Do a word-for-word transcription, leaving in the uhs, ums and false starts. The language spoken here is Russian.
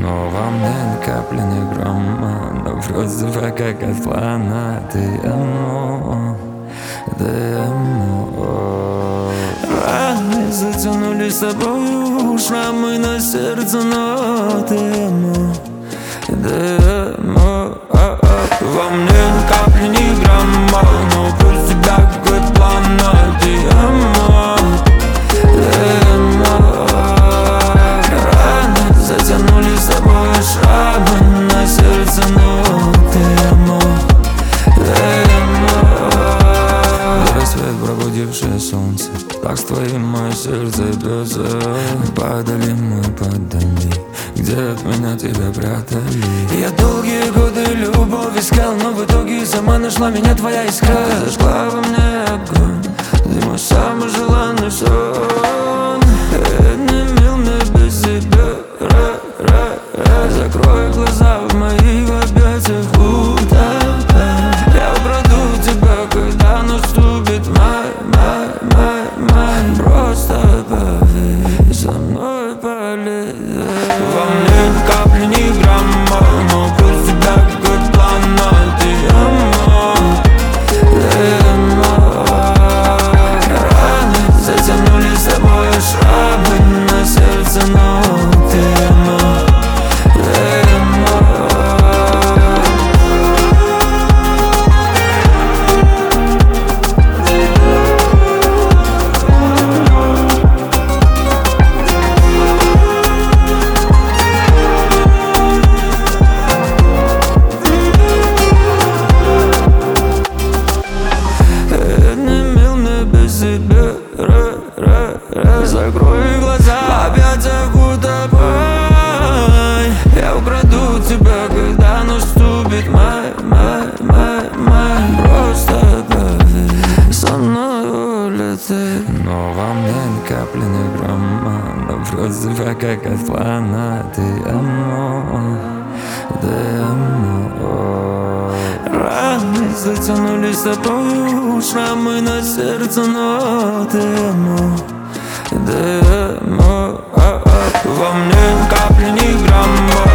Но во мне ни капли, ни грамма, но вроде бы как от плана. Ты amo, ты amo. Раны затянули с собой шрамы на сердце, но ты amo, ты amo. Во мне ни капли, ни грамма, но про тебя как от плана. Ты amo, ты amo. Раны затянули с собой шрамы на сердце, но ты amo, ты amo. Рассвет, пробудившее солнце, так с твоим мое сердце бьется. Падали мы, падали, где от меня тебя прятали. Я долгие годы любовь искал, но в итоге сама нашла меня твоя искра. Зажгла во мне огонь, ты мой самый желанный сон. Не мил мне без тебя, ра, ра, ра. Закрой глаза в моих объятиях, утопай. Я украду тебя, когда наступит май, май, май, май. Просто поверь, со мной полетай. Во мне ни капли, ни грамма, но про тебя как от плана. Ты amo, ты amo. Раны затянули с собой шрамы на сердце, но ты amo, ты amo. Закрой глаза, в объятиях утопай. Я украду тебя, когда наступит май, май, май, май. Просто поверь, со мной улетай. Но во мне ни капли, ни грамма, но вроде бы как от плана. Ты amo, ты amo. Раны затянули с собой шрамы на сердце, но ты amo, ты amo. Во мне ни капли, ни грамма.